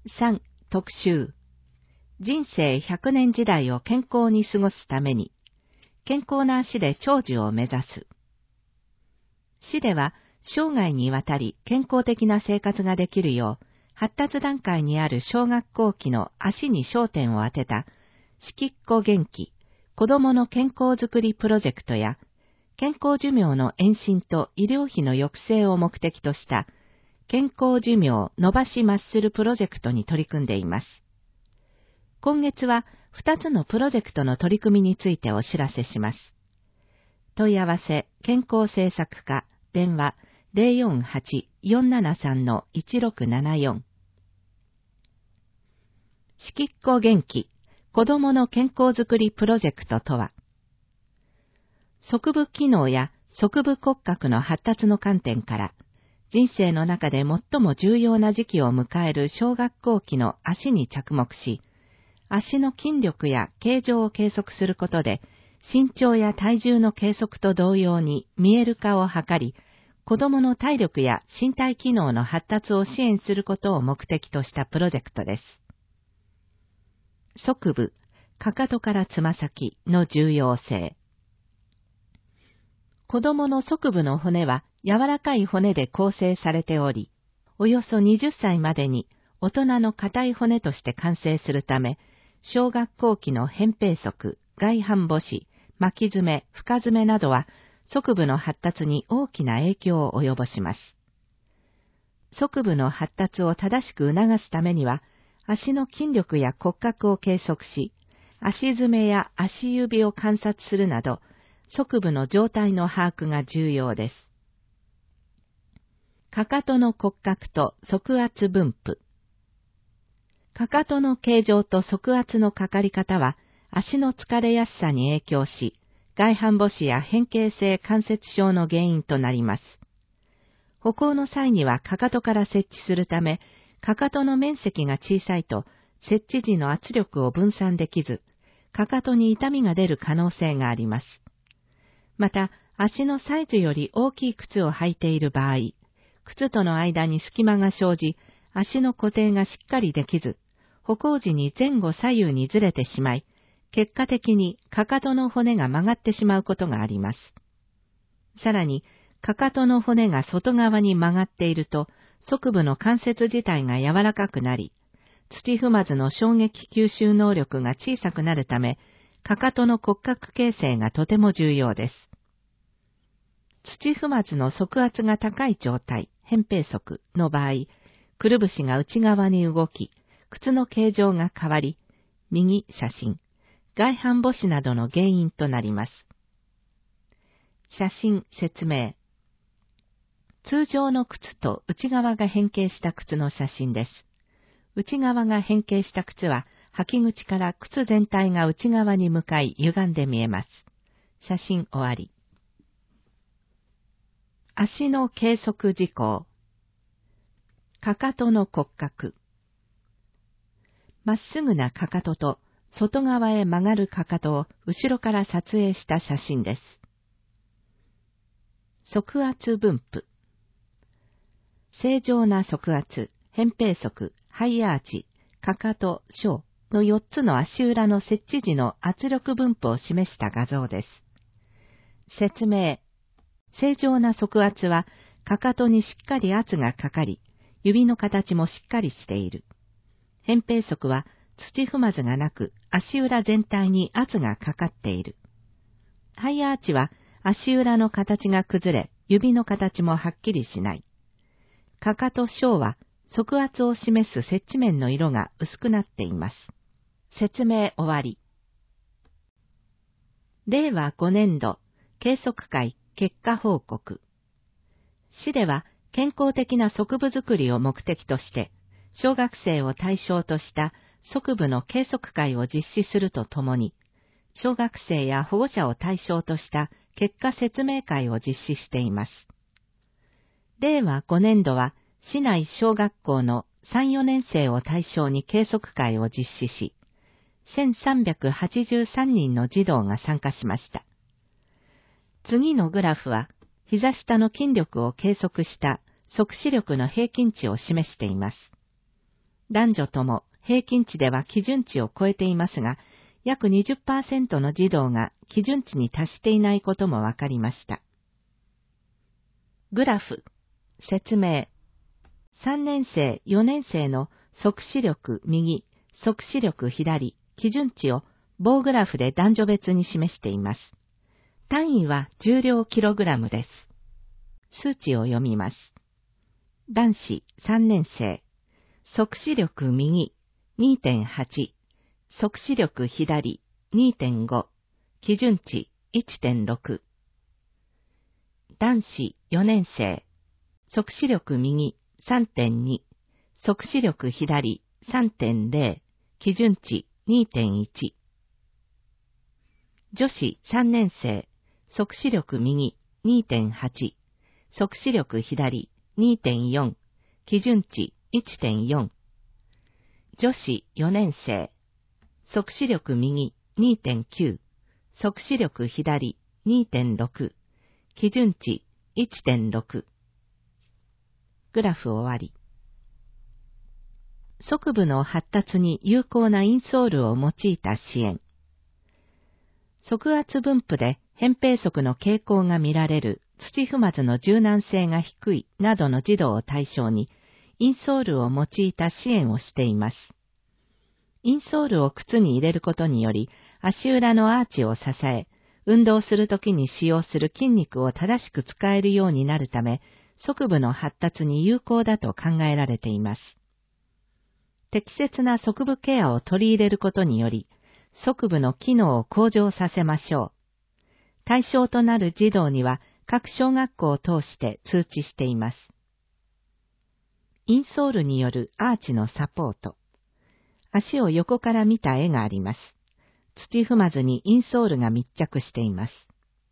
3、特集。人生100年時代を健康に過ごすために、健康な足で長寿を目指す。市では、生涯にわたり健康的な生活ができるよう、発達段階にある小学校期の足に焦点を当てた、しきっこ元気、子どもの健康づくりプロジェクトや、健康寿命の延伸と医療費の抑制を目的とした、健康寿命伸ばしマッスルプロジェクトに取り組んでいます。今月は2つのプロジェクトの取り組みについてお知らせします。問い合わせ、健康政策課、電話 048-473-1674。しきっこ元気、子どもの健康づくりプロジェクトとは、側部機能や側部骨格の発達の観点から、人生の中で最も重要な時期を迎える小学校期の足に着目し、足の筋力や形状を計測することで、身長や体重の計測と同様に見える化を図り、子どもの体力や身体機能の発達を支援することを目的としたプロジェクトです。側部、かかとからつま先の重要性。子どもの側部の骨は柔らかい骨で構成されており、およそ20歳までに大人の硬い骨として完成するため、小学校期の扁平足、外反母趾、巻き爪、深爪などは側部の発達に大きな影響を及ぼします。側部の発達を正しく促すためには、足の筋力や骨格を計測し、足爪や足指を観察するなど、側部の状態の把握が重要です。かかとの骨格と側圧分布。かかとの形状と側圧のかかり方は、足の疲れやすさに影響し、外反母趾や変形性関節症の原因となります。歩行の際にはかかとから設置するため、かかとの面積が小さいと、設置時の圧力を分散できず、かかとに痛みが出る可能性があります。また、足のサイズより大きい靴を履いている場合、靴との間に隙間が生じ、足の固定がしっかりできず、歩行時に前後左右にずれてしまい、結果的にかかとの骨が曲がってしまうことがあります。さらに、かかとの骨が外側に曲がっていると、側部の関節自体が柔らかくなり、土踏まずの衝撃吸収能力が小さくなるため、かかとの骨格形成がとても重要です。土踏まずの側圧が高い状態、扁平足の場合、くるぶしが内側に動き、靴の形状が変わり、右写真、外反母趾などの原因となります。写真説明。通常の靴と内側が変形した靴の写真です。内側が変形した靴は、履き口から靴全体が内側に向かい歪んで見えます。写真終わり。足の計測事項。かかとの骨格。まっすぐなかかとと外側へ曲がるかかとを後ろから撮影した写真です。側圧分布。正常な側圧、扁平足、ハイアーチ、かかと、小の4つの足裏の設置時の圧力分布を示した画像です。説明。正常な側圧は、かかとにしっかり圧がかかり、指の形もしっかりしている。扁平足は土踏まずがなく、足裏全体に圧がかかっている。ハイアーチは足裏の形が崩れ、指の形もはっきりしない。かかと小は側圧を示す接地面の色が薄くなっています。説明終わり。令和5年度計測会結果報告。市では健康的な側部づくりを目的として、小学生を対象とした側部の計測会を実施するとともに、小学生や保護者を対象とした結果説明会を実施しています。令和5年度は市内小学校の3、4年生を対象に計測会を実施し、1383人の児童が参加しました。次のグラフは、膝下の筋力を計測した測視力の平均値を示しています。 男女とも平均値では基準値を超えていますが、約 20% の児童が基準値に達していないことも分かりました。グラフ、説明。3年生、4年生の測視力右、測視力左、基準値を棒グラフで男女別に示しています。単位は重量キログラムです。数値を読みます。男子3年生、測視力右 2.8、測視力左 2.5、基準値 1.6。男子4年生、測視力右 3.2、測視力左 3.0、基準値 2.1。女子3年生、測視力右 2.8、測視力左 2.4、基準値 1.4。女子4年生、測視力右 2.9、測視力左 2.6、基準値 1.6。グラフ終わり。側部の発達に有効なインソールを用いた支援。側圧分布で扁平足の傾向が見られる土踏まずの柔軟性が低いなどの児童を対象に、インソールを用いた支援をしています。インソールを靴に入れることにより、足裏のアーチを支え、運動するときに使用する筋肉を正しく使えるようになるため、側部の発達に有効だと考えられています。適切な側部ケアを取り入れることにより、側部の機能を向上させましょう。対象となる児童には各小学校を通して通知しています。インソールによるアーチのサポート。足を横から見た絵があります。土踏まずにインソールが密着しています。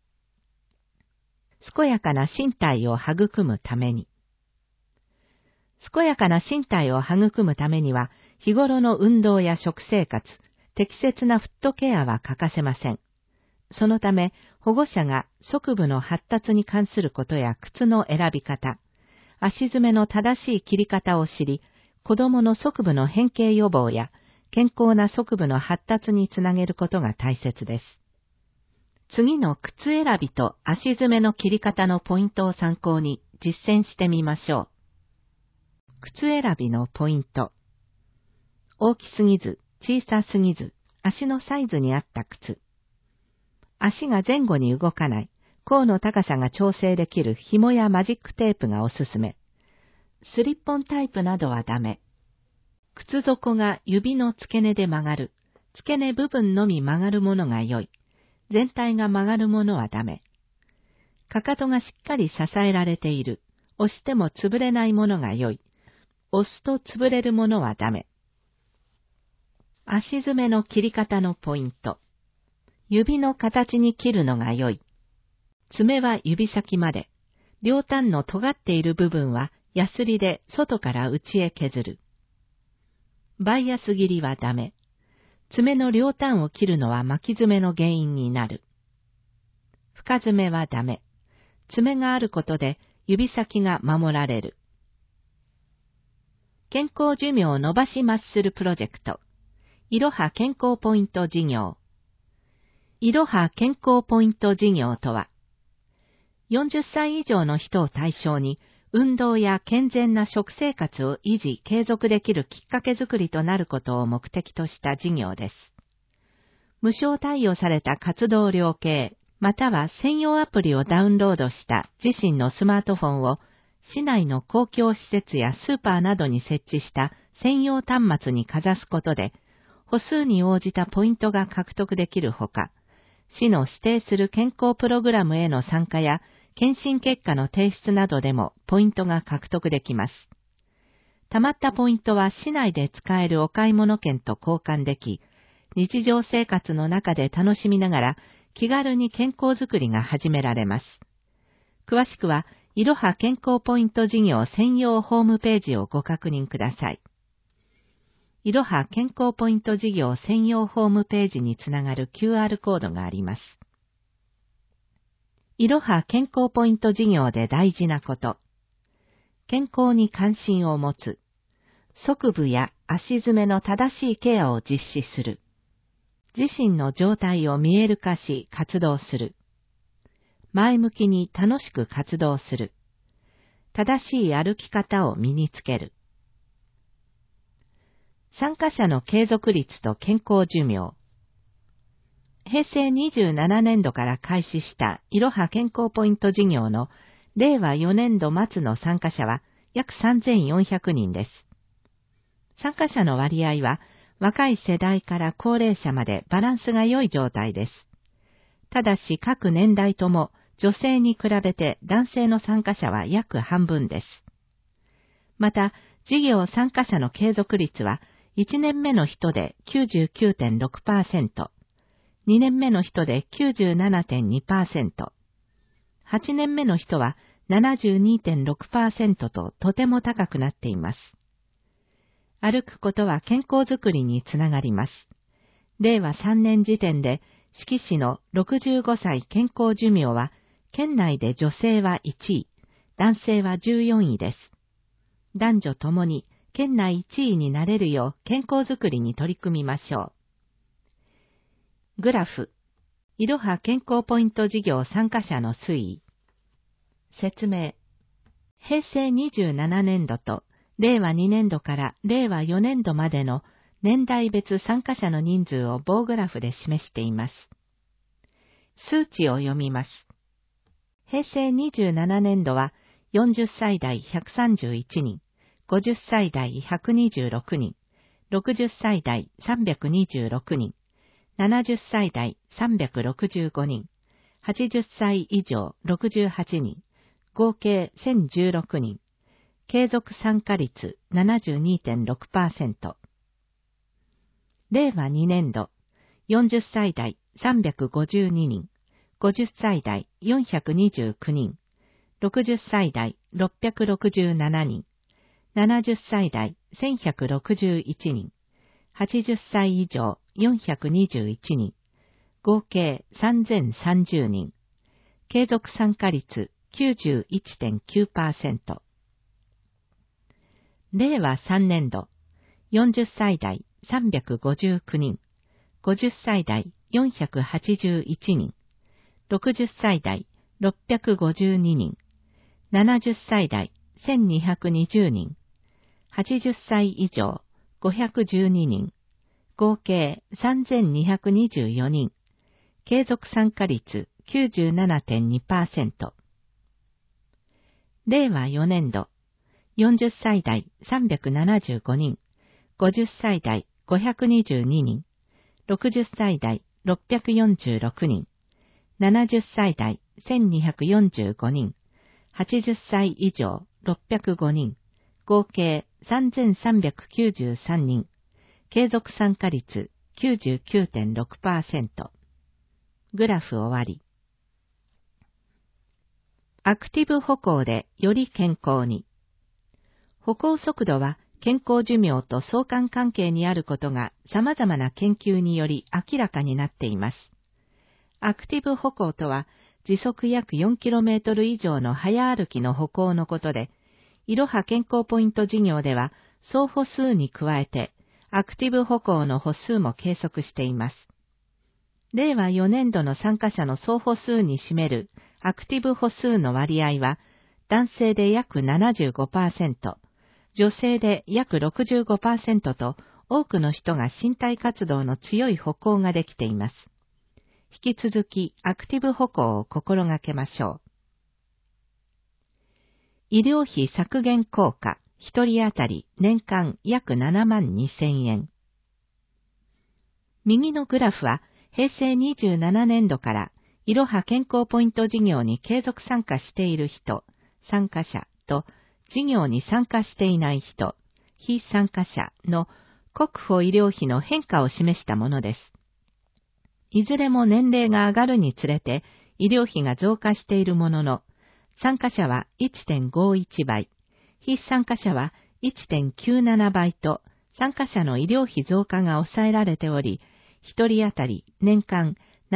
健やかな身体を育むために。健やかな身体を育むためには、日頃の運動や食生活、適切なフットケアは欠かせません。そのため、保護者が側部の発達に関することや靴の選び方、足詰めの正しい切り方を知り、子供の側部の変形予防や健康な側部の発達につなげることが大切です。次の靴選びと足詰めの切り方のポイントを参考に実践してみましょう。靴選びのポイント。大きすぎず、小さすぎず、足のサイズに合った靴。足が前後に動かない、甲の高さが調整できる紐やマジックテープがおすすめ。スリッポンタイプなどはダメ。靴底が指の付け根で曲がる、付け根部分のみ曲がるものが良い。全体が曲がるものはダメ。かかとがしっかり支えられている、押しても潰れないものが良い。押すと潰れるものはダメ。足詰めの切り方のポイント。指の形に切るのが良い。爪は指先まで。両端の尖っている部分はヤスリで外から内へ削る。バイアス切りはダメ。爪の両端を切るのは巻き爪の原因になる。深爪はダメ。爪があることで指先が守られる。健康寿命を伸ばしマッスルプロジェクト。いろは健康ポイント事業。いろは健康ポイント事業とは、40歳以上の人を対象に、運動や健全な食生活を維持・継続できるきっかけづくりとなることを目的とした事業です。無償貸与された活動量計、または専用アプリをダウンロードした自身のスマートフォンを、市内の公共施設やスーパーなどに設置した専用端末にかざすことで、歩数に応じたポイントが獲得できるほか、市の指定する健康プログラムへの参加や、検診結果の提出などでもポイントが獲得できます。貯まったポイントは市内で使えるお買い物券と交換でき、日常生活の中で楽しみながら気軽に健康づくりが始められます。詳しくは、いろは健康ポイント事業専用ホームページをご確認ください。いろは健康ポイント事業専用ホームページにつながる QR コードがあります。いろは健康ポイント事業で大事なこと。健康に関心を持つ。 側部や足詰めの正しいケアを実施する。自身の状態を見える化し活動する。前向きに楽しく活動する。正しい歩き方を身につける。参加者の継続率と健康寿命。平成27年度から開始したいろは健康ポイント事業の令和4年度末の参加者は約3400人です。参加者の割合は若い世代から高齢者までバランスが良い状態です。ただし各年代とも女性に比べて男性の参加者は約半分です。また、事業参加者の継続率は1年目の人で 99.6%、2年目の人で 97.2%、8年目の人は 72.6% ととても高くなっています。歩くことは健康づくりにつながります。令和3年時点で、志木市の65歳健康寿命は、県内で女性は1位、男性は14位です。男女ともに県内1位になれるよう健康づくりに取り組みましょう。グラフ、いろは健康ポイント事業参加者の推移。説明。平成27年度と令和2年度から令和4年度までの年代別参加者の人数を棒グラフで示しています。数値を読みます。平成27年度は40歳代131人、50歳代126人、60歳代326人、70歳代365人、80歳以上68人、合計1016人、継続参加率 72.6%。令和2年度、40歳代352人、50歳代429人、60歳代667人、70歳代1161人、80歳以上421人、合計3030人、継続参加率 91.9%。令和3年度、40歳代359人、50歳代481人、60歳代652人、70歳代1220人、80歳以上512人、合計3224人、継続参加率 97.2%。令和4年度、40歳代375人、50歳代522人、60歳代646人、70歳代1245人、80歳以上605人、合計3393人、継続参加率 99.6%。グラフ終わり。アクティブ歩行でより健康に。歩行速度は健康寿命と相関関係にあることが様々な研究により明らかになっています。アクティブ歩行とは時速約 4km 以上の早歩きの歩行のことで、いろは健康ポイント事業では総歩数に加えてアクティブ歩行の歩数も計測しています。令和4年度の参加者の総歩数に占めるアクティブ歩数の割合は男性で約 75%、女性で約 65% と多くの人が身体活動の強い歩行ができています。引き続きアクティブ歩行を心がけましょう。医療費削減効果、1人当たり年間約7万2000円。右のグラフは平成27年度からいろは健康ポイント事業に継続参加している人、参加者と事業に参加していない人、非参加者の国保医療費の変化を示したものです。いずれも年齢が上がるにつれて医療費が増加しているものの、参加者は 1.51 倍、非参加者は 1.97 倍と参加者の医療費増加が抑えられており、1人当たり年間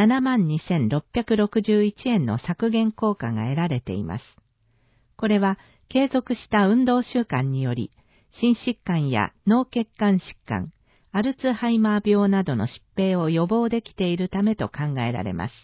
72,661円の削減効果が得られています。これは継続した運動習慣により、 心疾患や脳血管疾患、アルツハイマー病などの疾病を予防できているためと考えられます。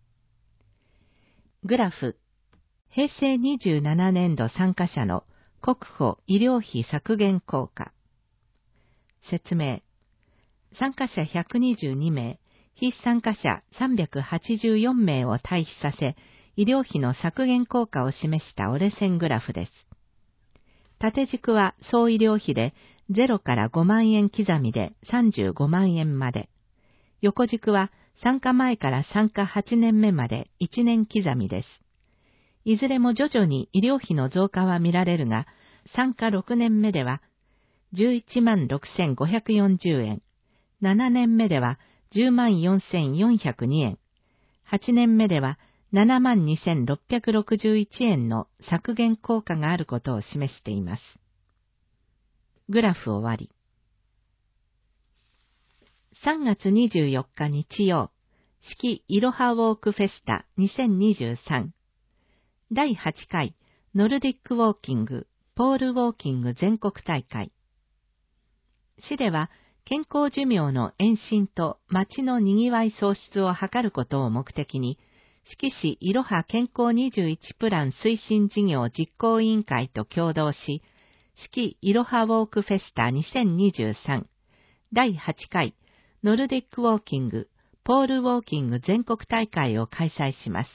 グラフ、平成27年度参加者の国保医療費削減効果。説明。参加者122名、非参加者384名を退避させ、医療費の削減効果を示した折れ線グラフです。縦軸は総医療費で0から5万円刻みで35万円まで。横軸は参加前から参加8年目まで1年刻みです。いずれも徐々に医療費の増加は見られるが、参加6年目では11万6540円、7年目では10万4402円、8年目では7万2661円の削減効果があることを示しています。グラフ終わり。3月24日日曜、四季いろはウォークフェスタ2023第8回ノルディックウォーキング、ポールウォーキング全国大会。市では健康寿命の延伸と町のにぎわい創出を図ることを目的に、四季市いろは健康21プラン推進事業実行委員会と共同し、四季いろはウォークフェスタ2023第8回ノルディックウォーキング、ポールウォーキング全国大会を開催します。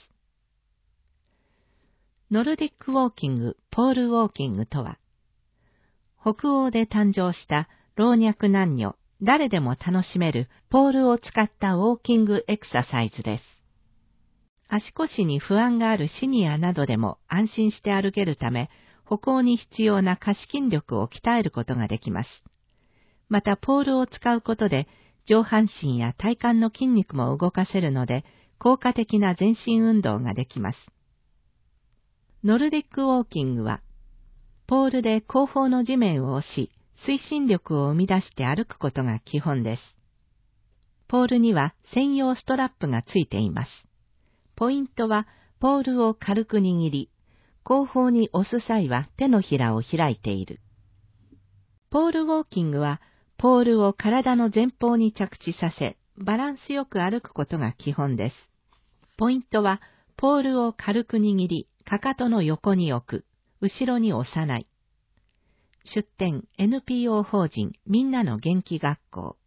ノルディックウォーキング、ポールウォーキングとは、北欧で誕生した老若男女、誰でも楽しめるポールを使ったウォーキングエクササイズです。足腰に不安があるシニアなどでも安心して歩けるため、歩行に必要な下肢筋力を鍛えることができます。また、ポールを使うことで、上半身や体幹の筋肉も動かせるので、効果的な全身運動ができます。ノルディックウォーキングは、ポールで後方の地面を押し、推進力を生み出して歩くことが基本です。ポールには専用ストラップがついています。ポイントは、ポールを軽く握り、後方に押す際は手のひらを開いている。ポールウォーキングは、ポールを体の前方に着地させ、バランスよく歩くことが基本です。ポイントは、ポールを軽く握り、かかとの横に置く、後ろに押さない。出展 NPO 法人みんなの元気学校。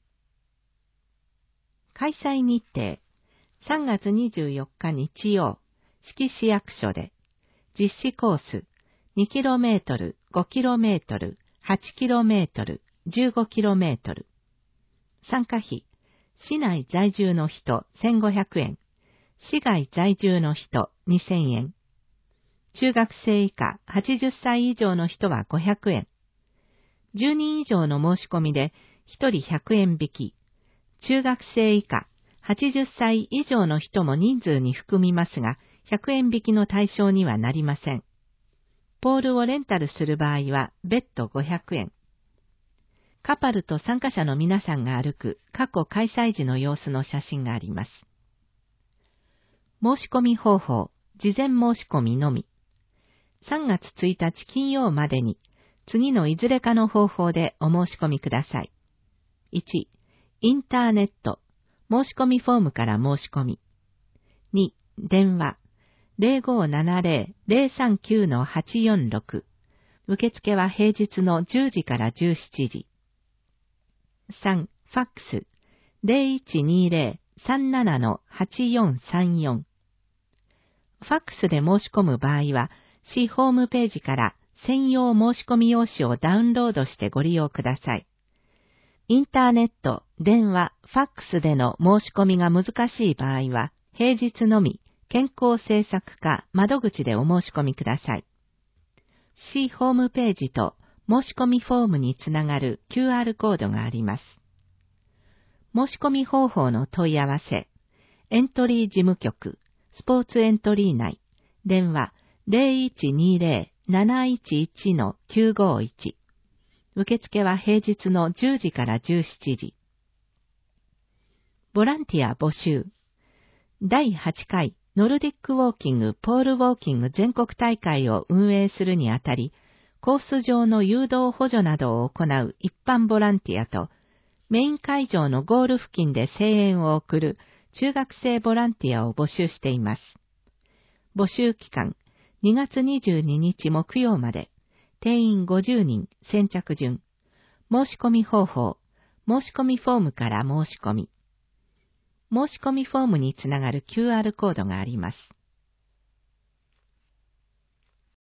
開催日程、3月24日日曜、四季市役所で、実施コース、2km、5km、8km、15km。参加費、市内在住の人1500円、市外在住の人2000円。中学生以下80歳以上の人は500円。10人以上の申し込みで1人100円引き。中学生以下80歳以上の人も人数に含みますが、100円引きの対象にはなりません。ポールをレンタルする場合は別途500円。カパルと参加者の皆さんが歩く過去開催時の様子の写真があります。申し込み方法、事前申し込みのみ。3月1日金曜までに、次のいずれかの方法でお申し込みください。1、インターネット、申し込みフォームから申し込み。2、電話、0570-039-846。受付は平日の10時から17時。3、ファックス、0120-37-8434。ファックスで申し込む場合は、市ホームページから専用申し込み用紙をダウンロードしてご利用ください。インターネット、電話、ファックスでの申し込みが難しい場合は、平日のみ、健康政策課窓口でお申し込みください。市ホームページと申し込みフォームにつながる QR コードがあります。申し込み方法の問い合わせ、エントリー事務局、スポーツエントリー内、電話 0120-711-951。受付は平日の10時から17時。ボランティア募集。第8回ノルディックウォーキングポールウォーキング全国大会を運営するにあたり、 コース上の誘導補助などを行う一般ボランティアと、メイン会場のゴール付近で声援を送る中学生ボランティアを募集しています。募集期間、2月22日木曜まで、定員50人、先着順。申し込み方法、申し込みフォームから申し込み。申し込みフォームにつながる QR コードがあります。